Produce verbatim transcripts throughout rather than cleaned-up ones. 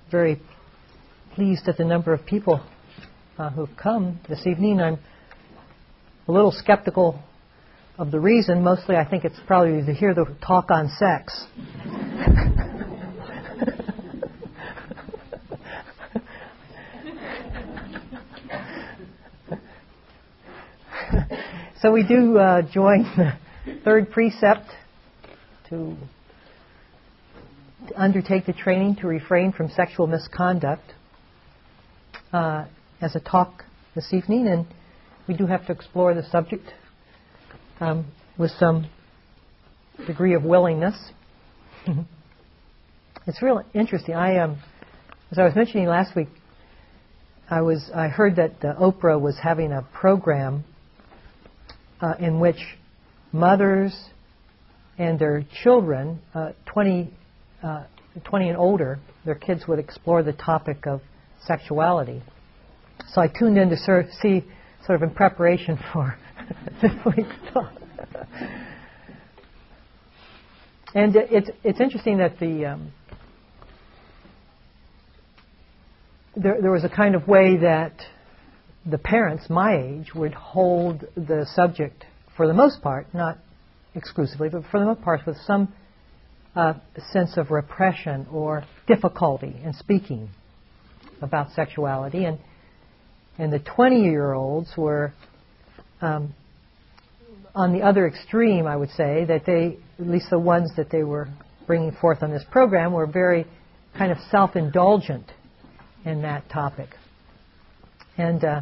very pleased at the number of people uh, who've come this evening. I'm a little skeptical of the reason. Mostly I think it's probably to hear the talk on sex. So we do uh, join the third precept to, to undertake the training to refrain from sexual misconduct uh, as a talk this evening, and we do have to explore the subject um, with some degree of willingness. It's real interesting. I, um, as I was mentioning last week, I was I heard that uh, Oprah was having a program Uh, in which mothers and their children, uh, twenty, uh, twenty and older, their kids would explore the topic of sexuality. So I tuned in to sort of see, sort of in preparation for this week's talk. And it's it's interesting that the um, there there was a kind of way that the parents my age would hold the subject, for the most part, not exclusively, but for the most part, with some uh, sense of repression or difficulty in speaking about sexuality. And and the twenty-year-olds were um, on the other extreme, I would say, that they, at least the ones that they were bringing forth on this program, were very kind of self-indulgent in that topic. And uh,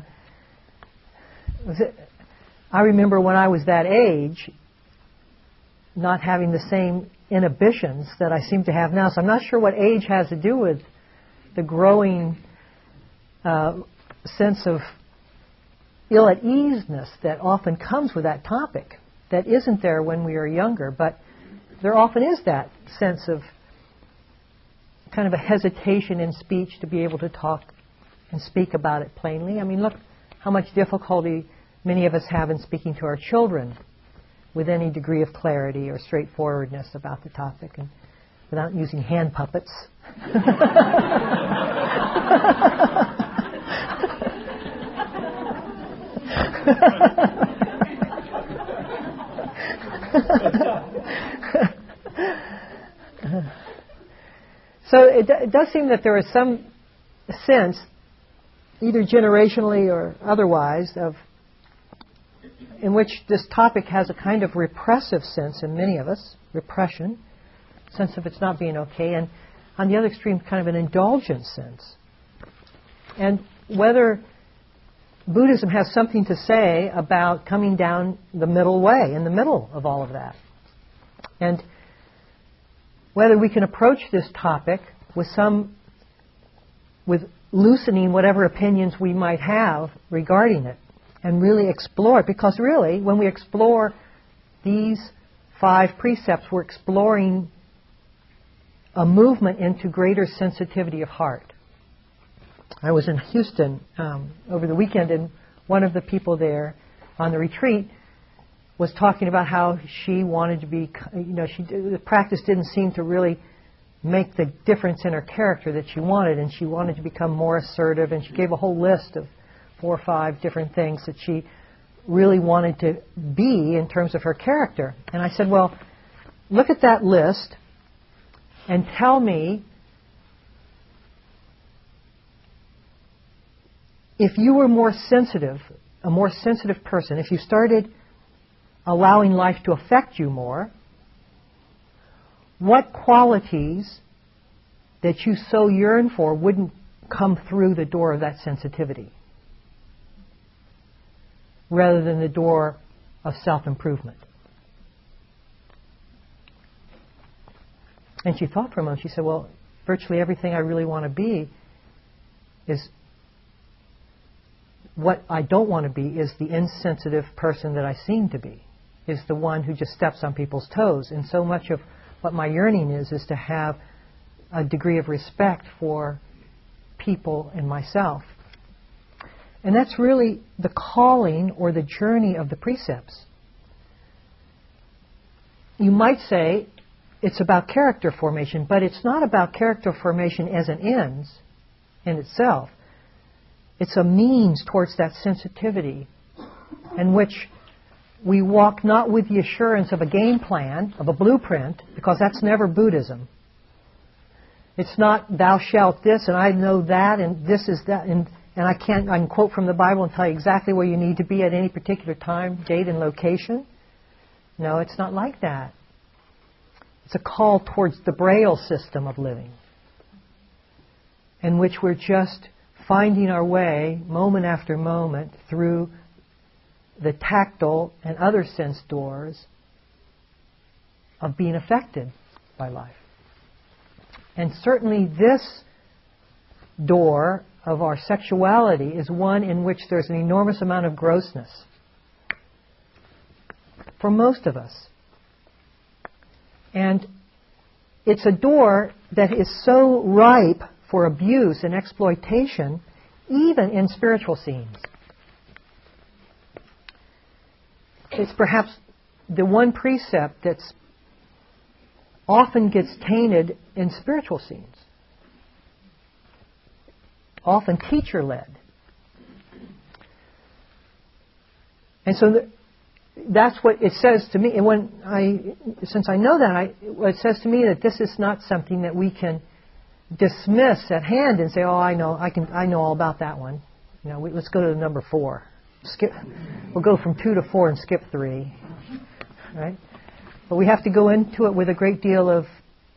I remember when I was that age, not having the same inhibitions that I seem to have now. So I'm not sure what age has to do with the growing uh, sense of ill-at-easeness that often comes with that topic, that isn't there when we are younger. But there often is that sense of kind of a hesitation in speech to be able to talk and speak about it plainly. I mean, look how much difficulty many of us have in speaking to our children with any degree of clarity or straightforwardness about the topic, and without using hand puppets. So it, it does seem that there is some sense, either generationally or otherwise, of in which this topic has a kind of repressive sense in many of us, repression, sense of it's not being okay, and on the other extreme, kind of an indulgent sense. And whether Buddhism has something to say about coming down the middle way, in the middle of all of that. And whether we can approach this topic with some, with loosening whatever opinions we might have regarding it, and really explore it. Because really, when we explore these five precepts, we're exploring a movement into greater sensitivity of heart. I was in Houston um, over the weekend, and one of the people there on the retreat was talking about how she wanted to be, you know, she, the practice didn't seem to really make the difference in her character that she wanted, and she wanted to become more assertive, and she gave a whole list of four or five different things that she really wanted to be in terms of her character. And I said, well, look at that list and tell me if you were more sensitive, a more sensitive person, if you started allowing life to affect you more, what qualities that you so yearn for wouldn't come through the door of that sensitivity, rather than the door of self-improvement? And she thought for a moment. She said, well, virtually everything I really want to be is, what I don't want to be is the insensitive person that I seem to be, is the one who just steps on people's toes. And so much of what my yearning is, is to have a degree of respect for people and myself. And that's really the calling or the journey of the precepts. You might say it's about character formation, but it's not about character formation as an end in itself. It's a means towards that sensitivity in which we walk not with the assurance of a game plan, of a blueprint, because that's never Buddhism. It's not, thou shalt this, and I know that, and this is that, and, and I, can't, I can quote from the Bible and tell you exactly where you need to be at any particular time, date, and location. No, it's not like that. It's a call towards the Braille system of living, in which we're just finding our way, moment after moment, through the tactile and other sense doors of being affected by life. And certainly this door of our sexuality is one in which there's an enormous amount of grossness for most of us. And it's a door that is so ripe for abuse and exploitation, even in spiritual scenes. It's perhaps the one precept that's often gets tainted in spiritual scenes, often teacher-led. And so the, that's what it says to me. And when I, since I know that, I, it says to me that this is not something that we can dismiss at hand and say, "Oh, I know, I can, I know all about that one." You know, we, let's go to number four. Skip. We'll go from two to four and skip three, right? But we have to go into it with a great deal of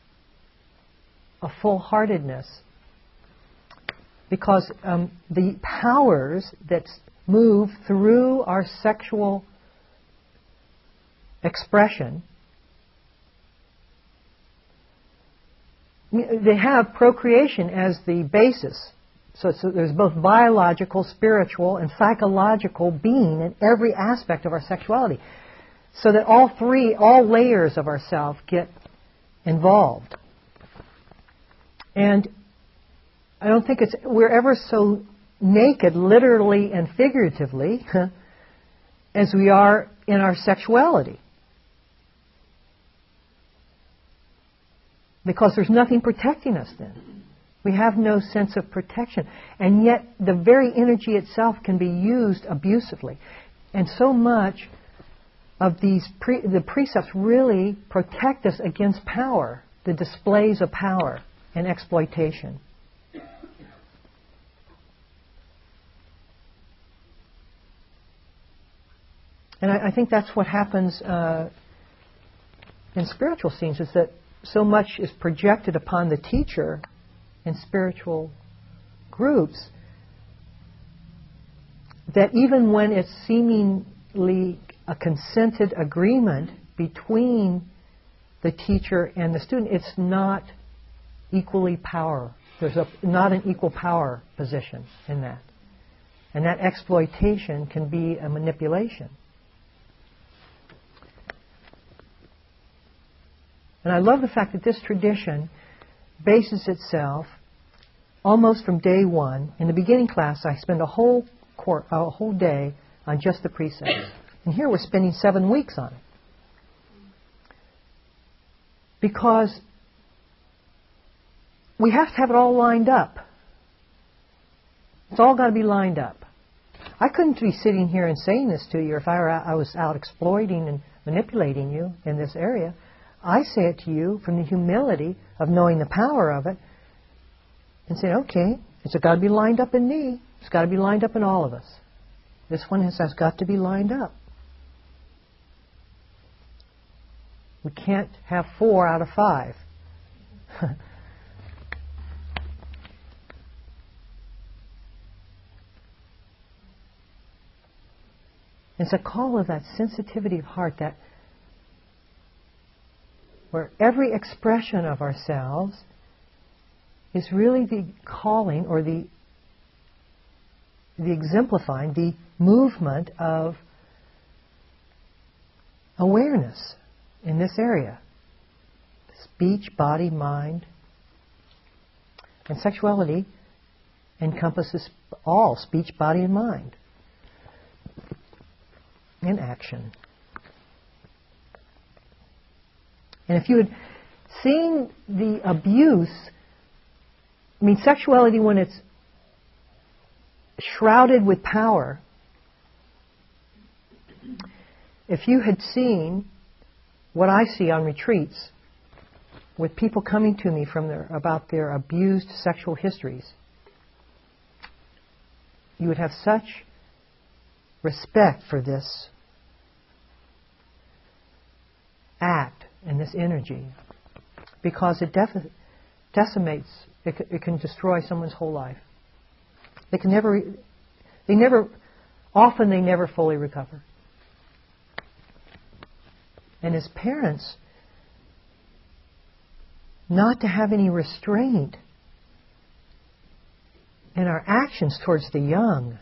a full-heartedness, because um, the powers that move through our sexual expression, they have procreation as the basis. So, so there's both biological, spiritual, and psychological being in every aspect of our sexuality. So that all three, all layers of ourself get involved. And I don't think it's we're ever so naked, literally and figuratively, as we are in our sexuality. Because there's nothing protecting us then. We have no sense of protection. And yet the very energy itself can be used abusively. And so much of these pre- the precepts really protect us against power, the displays of power and exploitation. And I, I think that's what happens uh, in spiritual scenes, is that so much is projected upon the teacher in spiritual groups that even when it's seemingly a consented agreement between the teacher and the student, it's not equally power. There's a, not an equal power position in that. And that exploitation can be a manipulation. And I love the fact that this tradition bases itself almost from day one. In the beginning class, I spend a whole cour- a whole day on just the precepts. And here we're spending seven weeks on it. Because we have to have it all lined up. It's all got to be lined up. I couldn't be sitting here and saying this to you if I, were out, I was out exploiting and manipulating you in this area. I say it to you from the humility of knowing the power of it and saying, okay, it's got to be lined up in me. It's got to be lined up in all of us. This one has, has got to be lined up. We can't have four out of five. It's a call of that sensitivity of heart, that where every expression of ourselves is really the calling or the the exemplifying, the movement of awareness in this area. Speech, body, mind. And sexuality encompasses all speech, body, and mind. And action. And if you would seeing the abuse, I mean, sexuality when it's shrouded with power, if you had seen what I see on retreats with people coming to me from their, about their abused sexual histories, you would have such respect for this act and this energy, because it def- decimates, it, c- it can destroy someone's whole life. They can never, re- they never, often they never fully recover. And as parents, not to have any restraint in our actions towards the young.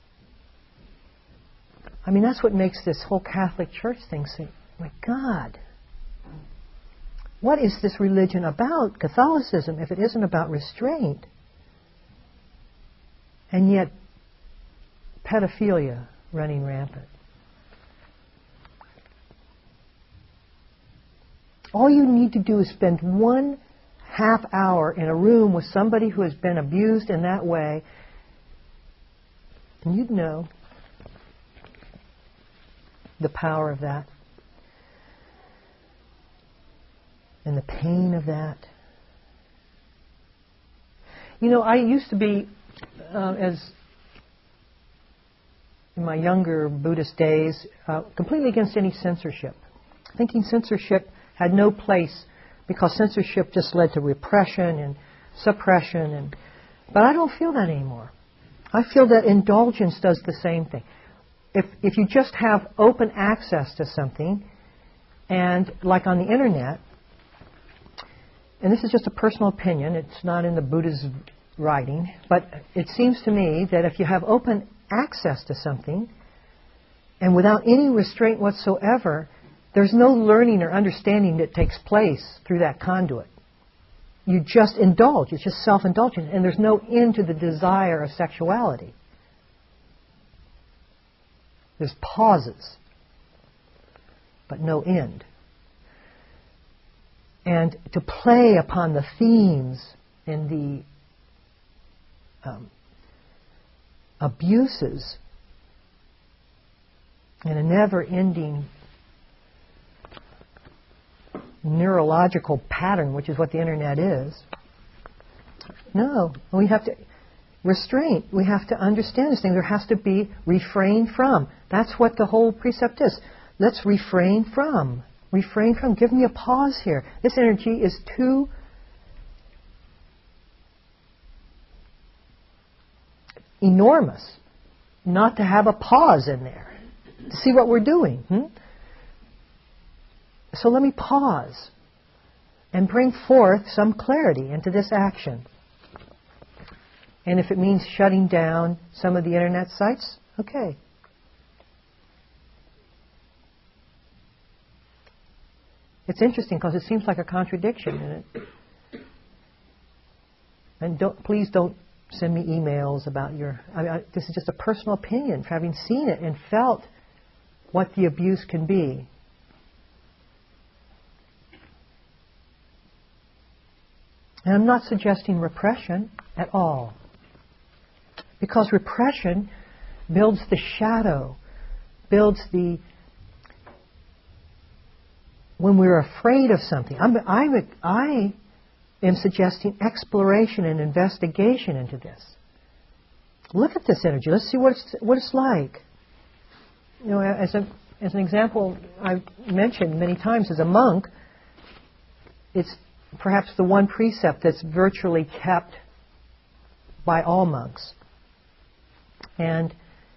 I mean, that's what makes this whole Catholic Church thing say, my God, what is this religion about, Catholicism, if it isn't about restraint? And yet, pedophilia running rampant. All you need to do is spend one half hour in a room with somebody who has been abused in that way, and you'd know the power of that and the pain of that. You know, I used to be, uh, as in my younger Buddhist days, uh, completely against any censorship, thinking censorship had no place, because censorship just led to repression and suppression. And but I don't feel that anymore. I feel that indulgence does the same thing. If if you just have open access to something, and like on the internet, and this is just a personal opinion, it's not in the Buddha's writing, but it seems to me that if you have open access to something, and without any restraint whatsoever, there's no learning or understanding that takes place through that conduit. You just indulge. It's just self-indulgence. And there's no end to the desire of sexuality. There's pauses, but no end. And to play upon the themes and the um, abuses in a never-ending neurological pattern, which is what the internet is. No, we have to restraint. We have to understand this thing. There has to be refrain from. That's what the whole precept is. Let's refrain from. Refrain from. Give me a pause here. This energy is too enormous not to have a pause in there to see what we're doing. Hmm? So let me pause and bring forth some clarity into this action. And if it means shutting down some of the internet sites, okay. It's interesting because it seems like a contradiction in it. And don't, please don't send me emails about your... I mean, I, this is just a personal opinion, for having seen it and felt what the abuse can be. And I'm not suggesting repression at all. Because repression builds the shadow, builds the... When we're afraid of something. I'm, I'm, I am suggesting exploration and investigation into this. Look at this energy. Let's see what it's, what it's like. You know, as, a, as an example I've mentioned many times, as a monk, it's perhaps the one precept that's virtually kept by all monks. And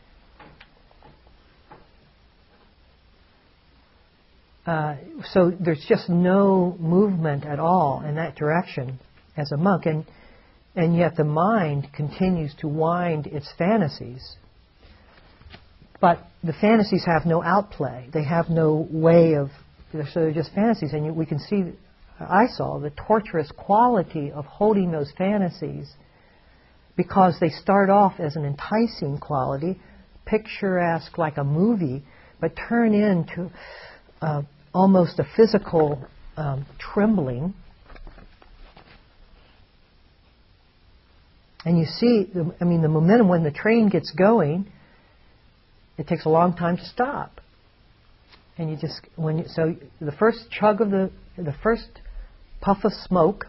uh, so there's just no movement at all in that direction as a monk. And, and yet the mind continues to wind its fantasies. But the fantasies have no outplay. They have no way of... So they're just fantasies. And you, we can see... I saw the torturous quality of holding those fantasies, because they start off as an enticing quality, picturesque like a movie, but turn into uh, almost a physical um, trembling. And you see, the, I mean, the momentum when the train gets going, it takes a long time to stop. And you just, when you, so the first chug of the, the first puff of smoke,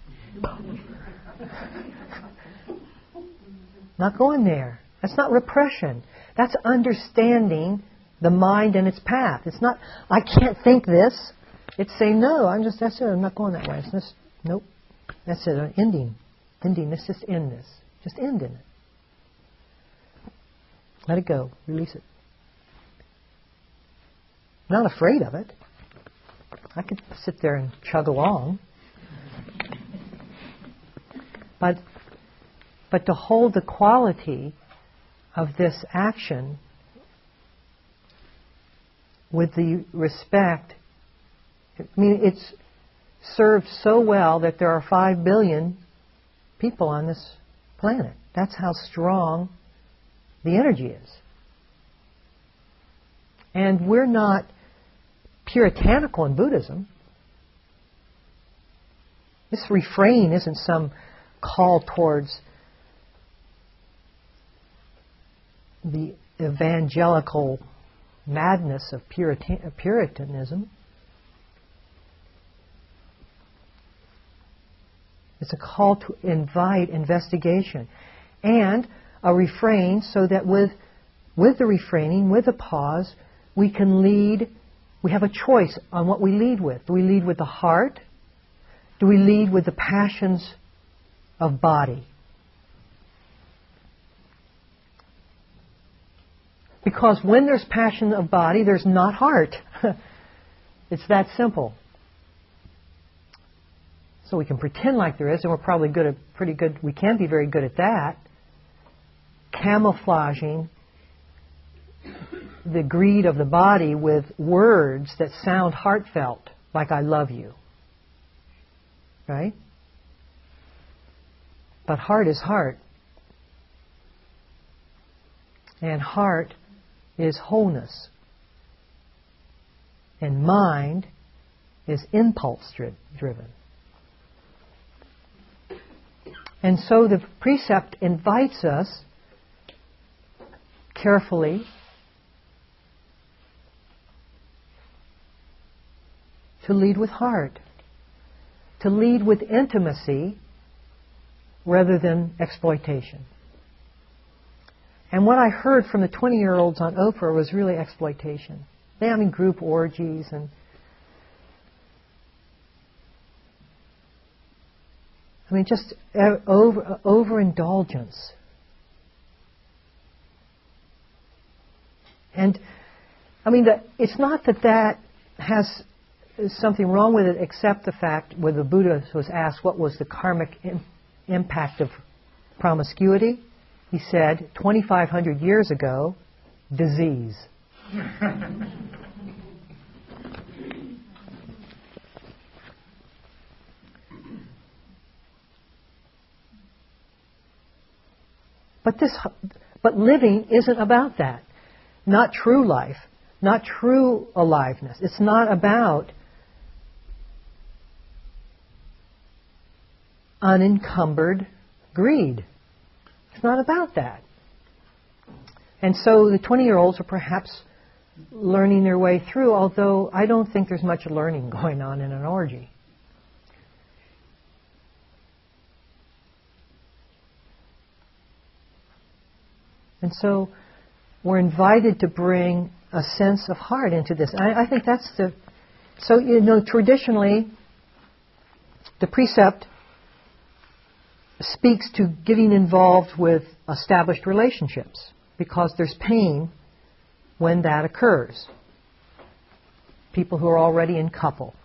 not going there. That's not repression. That's understanding the mind and its path. It's not, I can't think this. It's saying, no, I'm just, that's it, I'm not going that way. It's just, nope. That's it, an ending. Ending, let's just end this. Just end in it. Let it go. Release it. Not afraid of it. I could sit there and chug along. But, but to hold the quality of this action with the respect, I mean, it's served so well that there are five billion people on this planet. That's how strong the energy is. And we're not puritanical in Buddhism. This refrain isn't some call towards the evangelical madness of Puritan- Puritanism. It's a call to invite investigation and a refrain so that with, with the refraining, with the pause, we can lead, we have a choice on what we lead with. Do we lead with the heart? Do we lead with the passions of body? Because when there's passion of body, there's not heart. It's that simple. So we can pretend like there is, and we're probably good at, pretty good, we can be very good at that, camouflaging the greed of the body with words that sound heartfelt, like I love you. Right? But heart is heart. And heart is wholeness. And mind is impulse dri- driven. And so the precept invites us carefully to lead with heart, to lead with intimacy rather than exploitation. And what I heard from the twenty-year-olds on Oprah was really exploitation. They having group orgies and I mean, just over, overindulgence. And, I mean, the, it's not that that has something wrong with it, except the fact when the Buddha was asked what was the karmic im- impact of promiscuity, he said, twenty-five hundred years ago, disease. But this, but living isn't about that. Not true life, not true aliveness. It's not about unencumbered greed. It's not about that. And so the twenty-year-olds are perhaps learning their way through, although I don't think there's much learning going on in an orgy. And so we're invited to bring a sense of heart into this. I, I think that's the... So, you know, traditionally, the precept speaks to getting involved with established relationships because there's pain when that occurs. People who are already in couple.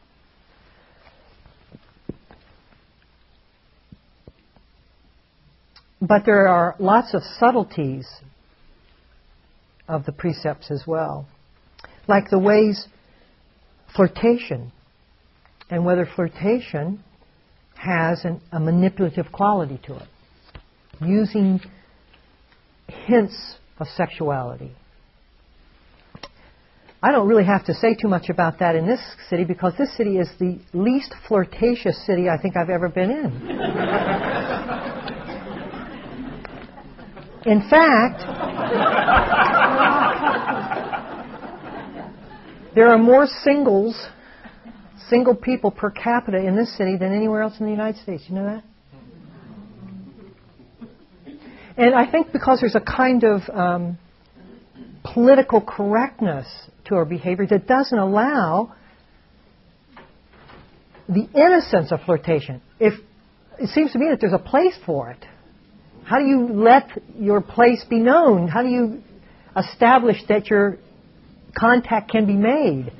But there are lots of subtleties of the precepts as well. Like the ways flirtation, and whether flirtation has an, a manipulative quality to it. Using hints of sexuality. I don't really have to say too much about that in this city because this city is the least flirtatious city I think I've ever been in. In fact, there are more singles, single people per capita in this city than anywhere else in the United States. You know that? And I think because there's a kind of um, political correctness to our behavior that doesn't allow the innocence of flirtation. If it seems to me that there's a place for it. How do you let your place be known? How do you establish that your contact can be made?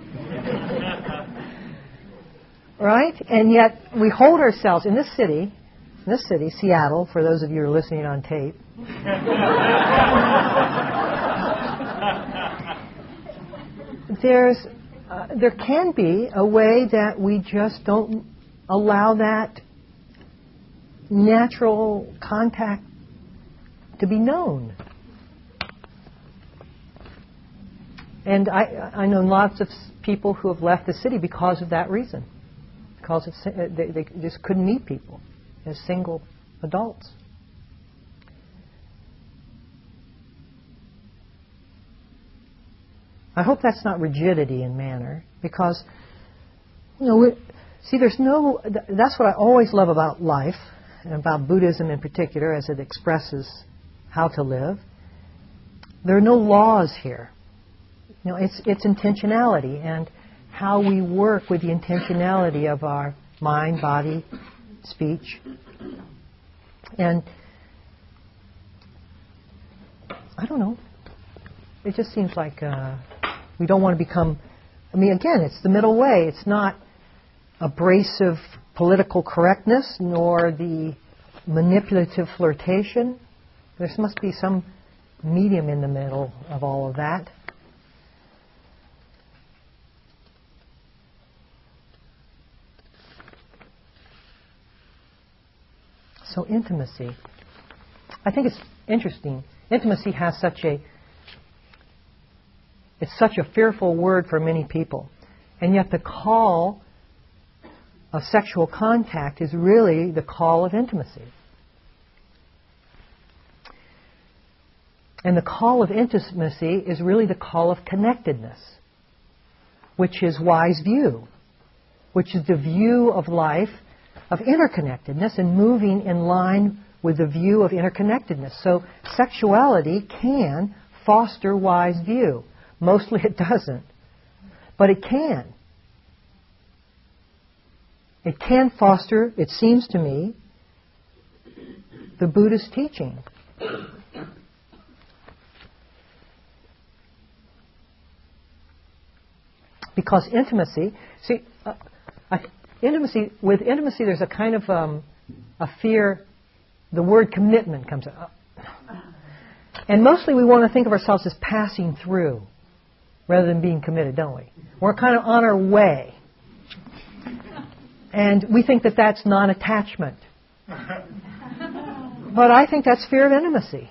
Right? And yet we hold ourselves in this city, in this city, Seattle, for those of you who are listening on tape. There's, uh, there can be a way that we just don't allow that natural contact to be known. And I, I know lots of people who have left the city because of that reason. Because of, they, they just couldn't meet people as single adults. I hope that's not rigidity in manner, because, you know, we, see, there's no, that's what I always love about life, and about Buddhism in particular, as it expresses how to live. There are no laws here. You know, it's, it's intentionality, and how we work with the intentionality of our mind, body, speech. And I don't know. It just seems like uh, we don't want to become... I mean, again, it's the middle way. It's not abrasive political correctness, nor the manipulative flirtation. There must be some medium in the middle of all of that. So intimacy. I think it's interesting. Intimacy has such a, it's such a fearful word for many people. And yet the call of sexual contact is really the call of intimacy. And the call of intimacy is really the call of connectedness, which is wise view, which is the view of life of interconnectedness and moving in line with the view of interconnectedness. So sexuality can foster wise view. Mostly it doesn't, but it can. It can foster, it seems to me, the Buddhist teaching. Because intimacy, see, uh, I, intimacy, with intimacy there's a kind of um, a fear, the word commitment comes up. And mostly we want to think of ourselves as passing through rather than being committed, don't we? We're kind of on our way. And we think that that's non-attachment. But I think that's fear of intimacy.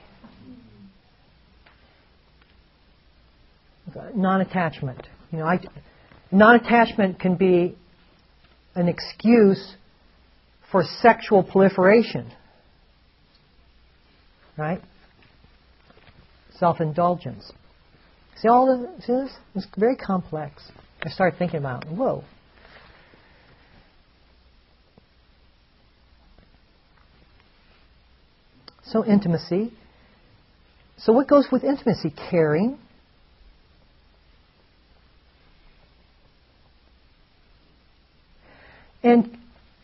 Non-attachment. You know, I, non-attachment can be an excuse for sexual proliferation. Right? Self-indulgence. See all the, see this? It's very complex. I start thinking about, whoa. So intimacy. So what goes with intimacy? Caring. And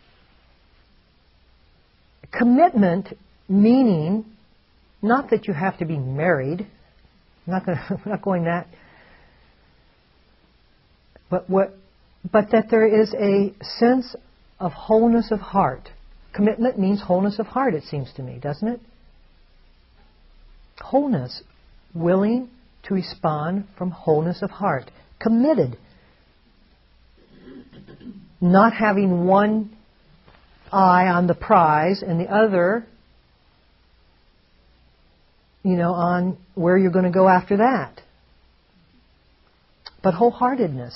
commitment, meaning not that you have to be married. I'm not going to, I'm not going that. But what, but that there is a sense of wholeness of heart. Commitment means wholeness of heart, it seems to me, doesn't it? Wholeness, willing to respond from wholeness of heart. Committed. Not having one eye on the prize and the other, you know, on where you're going to go after that. but wholeheartedness.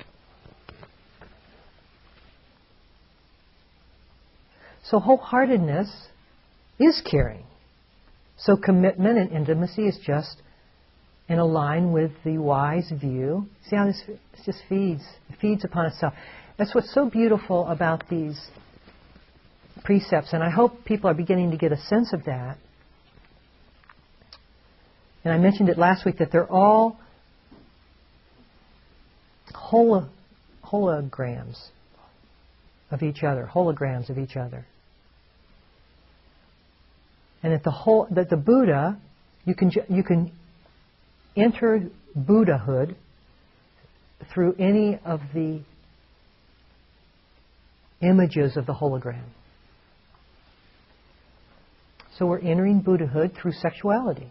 So wholeheartedness is caring. So commitment and intimacy is just in a line with the wise view. See how this, this just feeds, feeds upon itself. That's what's so beautiful about these precepts, and I hope people are beginning to get a sense of that. And I mentioned it last week that they're all holo, holograms of each other, holograms of each other. And that the whole, that the Buddha, you can you can enter Buddhahood through any of the images of the hologram. So we're entering Buddhahood through sexuality.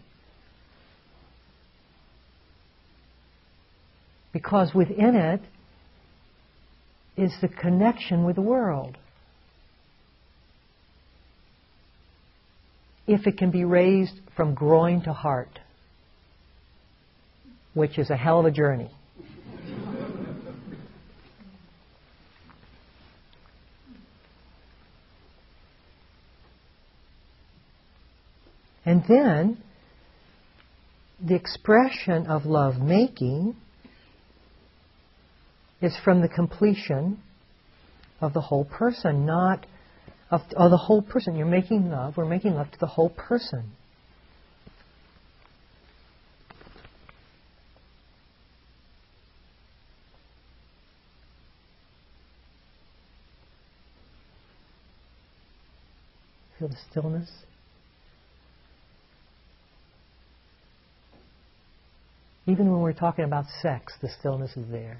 Because within it is the connection with the world. If it can be raised from groin to heart, which is a hell of a journey. And then the expression of love making is from the completion of the whole person, not of, of the whole person. You're making love, we're making love to the whole person. Feel the stillness? Even when we're talking about sex, the stillness is there.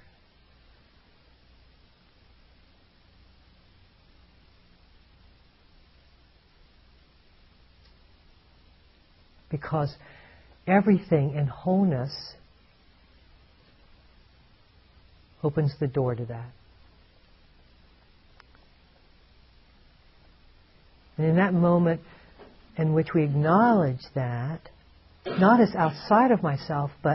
Because everything in wholeness opens the door to that. And in that moment in which we acknowledge that, not as outside of myself, but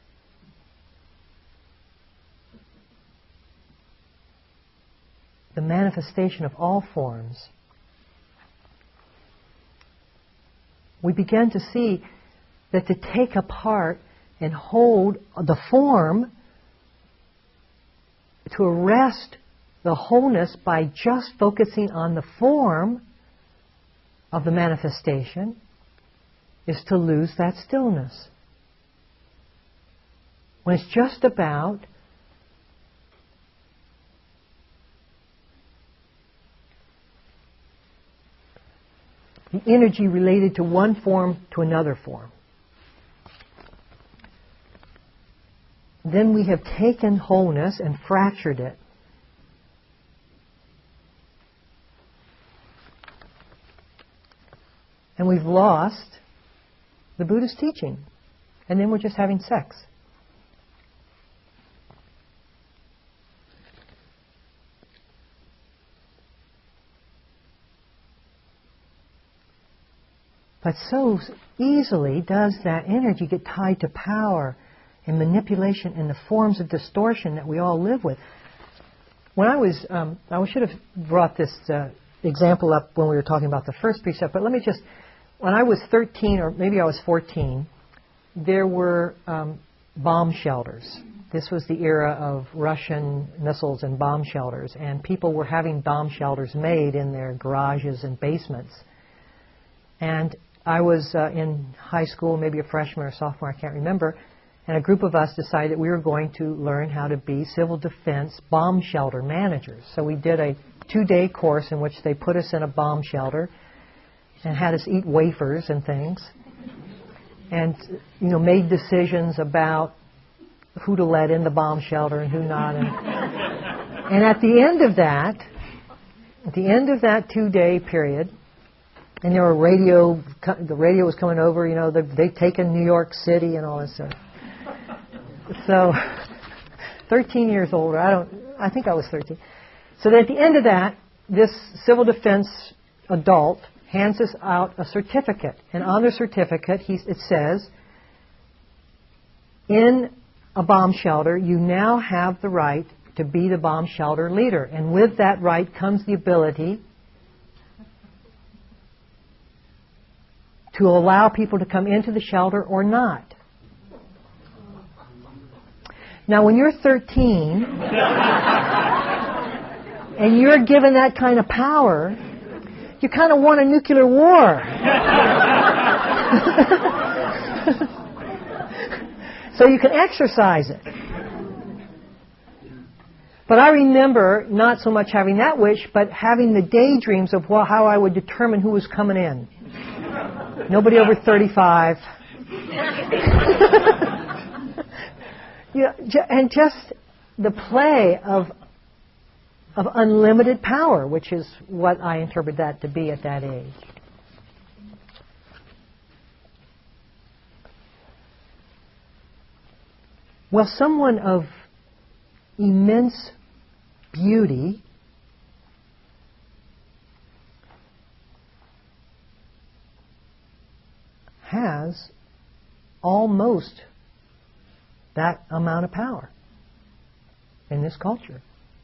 the manifestation of all forms, we begin to see that to take apart and hold the form, to arrest the wholeness by just focusing on the form of the manifestation, is to lose that stillness. When it's just about the energy related to one form to another form, then we have taken wholeness and fractured it. And we've lost the Buddha's teaching. And then we're just having sex. But so easily does that energy get tied to power and manipulation and the forms of distortion that we all live with. When I was, um, I should have brought this uh, example up when we were talking about the first precept, but let me just, when I was thirteen, or maybe I was fourteen, there were um, bomb shelters. This was the era of Russian missiles and bomb shelters, and people were having bomb shelters made in their garages and basements. And I was uh, in high school, maybe a freshman or sophomore, I can't remember, and a group of us decided we were going to learn how to be civil defense bomb shelter managers. So we did a two-day course in which they put us in a bomb shelter and had us eat wafers and things, and you know, made decisions about who to let in the bomb shelter and who not. And, and at the end of that, at the end of that two-day period, and there were radio, the radio was coming over, you know, they'd taken New York City and all this stuff. So, thirteen years older, I don't, I think I was thirteen. So then at the end of that, this civil defense adult hands us out a certificate. And on the certificate, he, it says, in a bomb shelter, you now have the right to be the bomb shelter leader. And with that right comes the ability to allow people to come into the shelter or not. Now, when you're thirteen and you're given that kind of power, you kind of want a nuclear war. So you can exercise it. But I remember not so much having that wish, but having the daydreams of well, how I would determine who was coming in. Nobody over thirty-five. Yeah, and just the play of of unlimited power, which is what I interpret that to be at that age. Well, someone of immense beauty has almost that amount of power in this culture.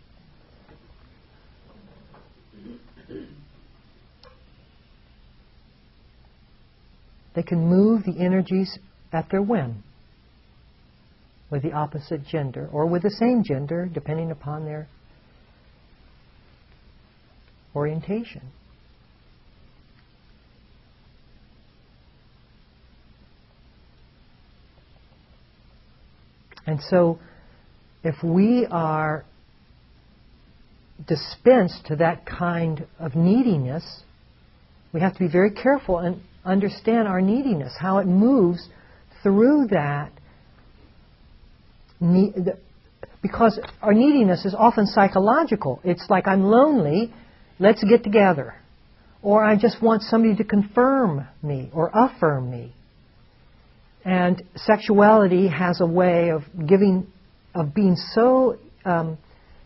They can move the energies at their whim with the opposite gender or with the same gender, depending upon their orientation. And so, if we are dispensed to that kind of neediness, we have to be very careful and understand our neediness, how it moves through that. Need, because our neediness is often psychological. It's like, I'm lonely, let's get together. Or I just want somebody to confirm me or affirm me. And sexuality has a way of giving, of being so um,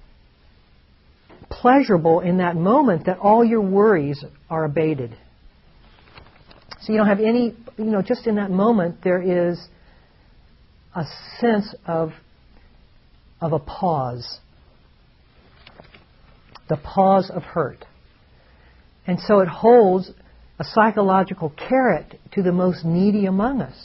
pleasurable in that moment that all your worries are abated. So you don't have any, you know, just in that moment there is a sense of of a pause. The pause of hurt. And so it holds a psychological carrot to the most needy among us.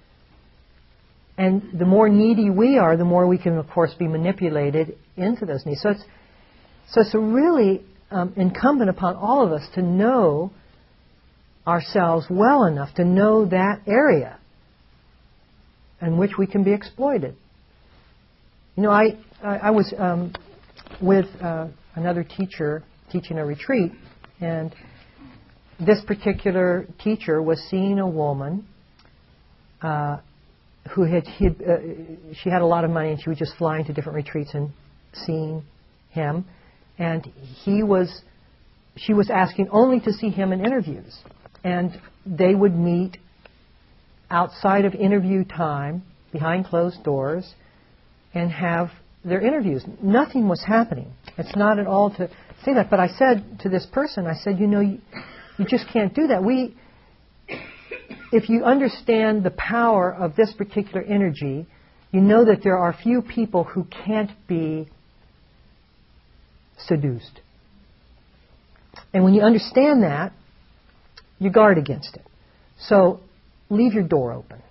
And the more needy we are, the more we can, of course, be manipulated into those needs. So it's, so it's really um, incumbent upon all of us to know ourselves well enough to know that area in which we can be exploited. You know, I, I, I was um, with uh, another teacher teaching a retreat, and this particular teacher was seeing a woman uh, who had, he had uh, she had a lot of money, and she was just flying to different retreats and seeing him, and he was she was asking only to see him in interviews, and they would meet outside of interview time behind closed doors and have their interviews. Nothing was happening. It's not at all to say that, but I said to this person, I said, you know, you, you just can't do that. We If you understand the power of this particular energy, you know that there are few people who can't be seduced. And when you understand that, you guard against it. So leave your door open.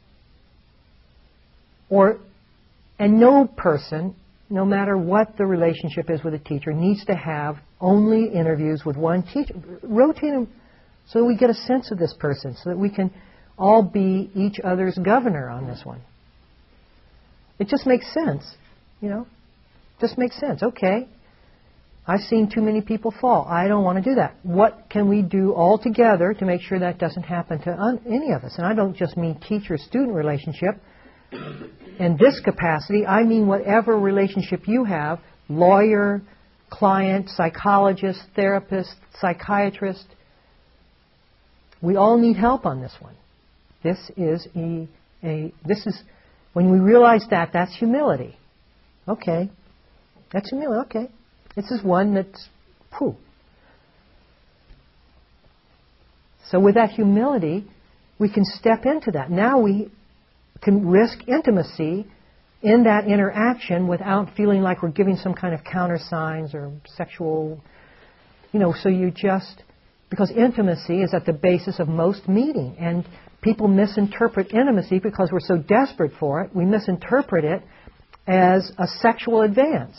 Or, and no person, no matter what the relationship is with a teacher, needs to have only interviews with one teacher. Rotate them so that we get a sense of this person, so that we can all be each other's governor on this one. It just makes sense, you know. Just makes sense. Okay, I've seen too many people fall. I don't want to do that. What can we do all together to make sure that doesn't happen to un- any of us? And I don't just mean teacher-student relationship. In this capacity, I mean whatever relationship you have, lawyer, client, psychologist, therapist, psychiatrist. We all need help on this one. This is a, a this is, when we realize that, that's humility. Okay. That's humility, okay. This is one that's, whew. So with that humility, we can step into that. Now we can risk intimacy in that interaction without feeling like we're giving some kind of countersigns or sexual, you know, so you just, because intimacy is at the basis of most meeting, and people misinterpret intimacy because we're so desperate for it. We misinterpret it as a sexual advance.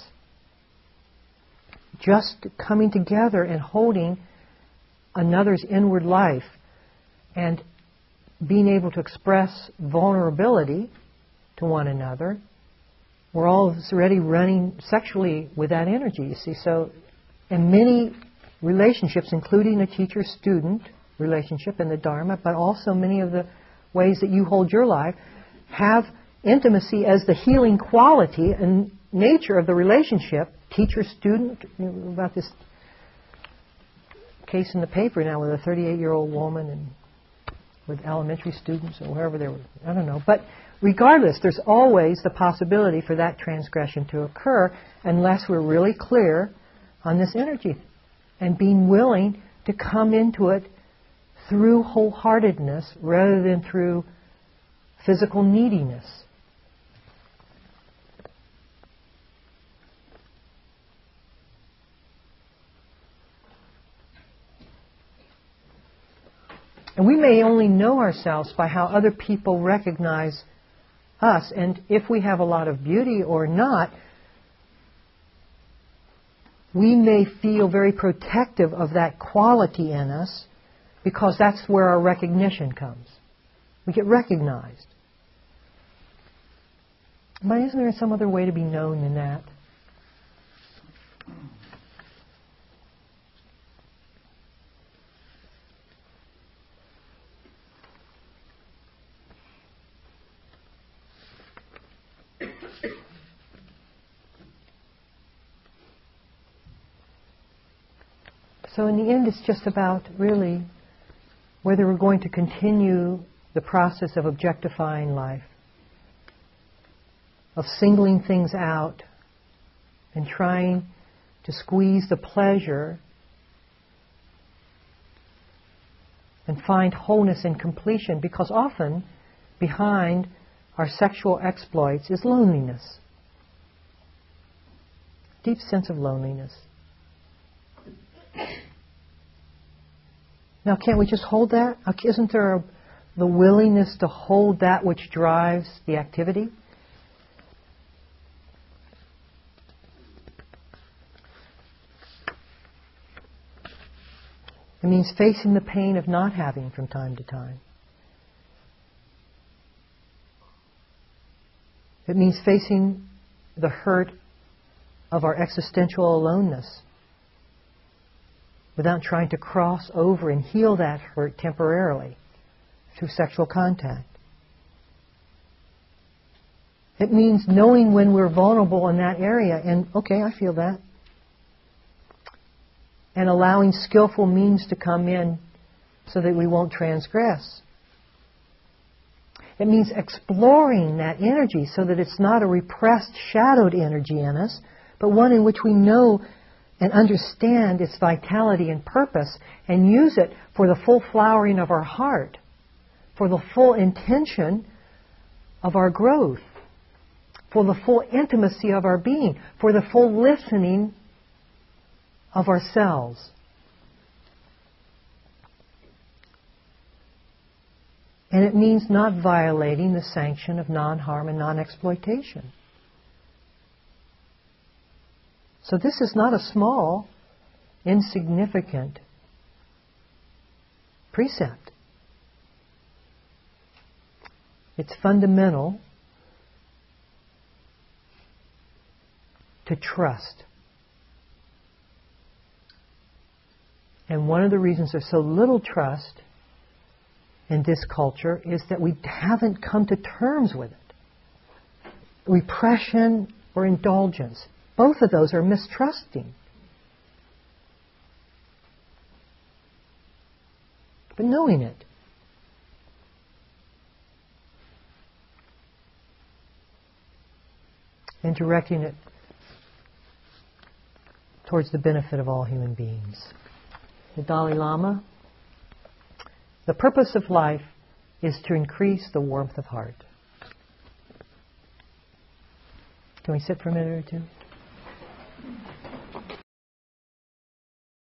Just coming together and holding another's inward life and being able to express vulnerability to one another. We're all already running sexually with that energy, you see. So in many relationships, including a teacher-student relationship in the Dharma, but also many of the ways that you hold your life, have intimacy as the healing quality and nature of the relationship. Teacher-student, you know, about this case in the paper now with a thirty-eight-year-old woman and with elementary students or wherever they were, I don't know. But regardless, there's always the possibility for that transgression to occur unless we're really clear on this energy and being willing to come into it through wholeheartedness rather than through physical neediness. And we may only know ourselves by how other people recognize us, and if we have a lot of beauty or not, we may feel very protective of that quality in us because that's where our recognition comes. We get recognized. But isn't there some other way to be known than that? So in the end, it's just about really whether we're going to continue the process of objectifying life, of singling things out and trying to squeeze the pleasure and find wholeness and completion, because often behind our sexual exploits is loneliness, deep sense of loneliness. Now, can't we just hold that? Isn't there a, the willingness to hold that which drives the activity? It means facing the pain of not having from time to time. It means facing the hurt of our existential aloneness without trying to cross over and heal that hurt temporarily through sexual contact. It means knowing when we're vulnerable in that area and, okay, I feel that. And allowing skillful means to come in so that we won't transgress. It means exploring that energy so that it's not a repressed, shadowed energy in us, but one in which we know and understand its vitality and purpose and use it for the full flowering of our heart, for the full intention of our growth, for the full intimacy of our being, for the full listening of ourselves. And it means not violating the sanction of non-harm and non-exploitation. So this is not a small, insignificant precept. It's fundamental to trust. And one of the reasons there's so little trust in this culture is that we haven't come to terms with it. Repression or indulgence. Both of those are mistrusting. But knowing it. And directing it towards the benefit of all human beings. The Dalai Lama, the purpose of life is to increase the warmth of heart. Can we sit for a minute or two?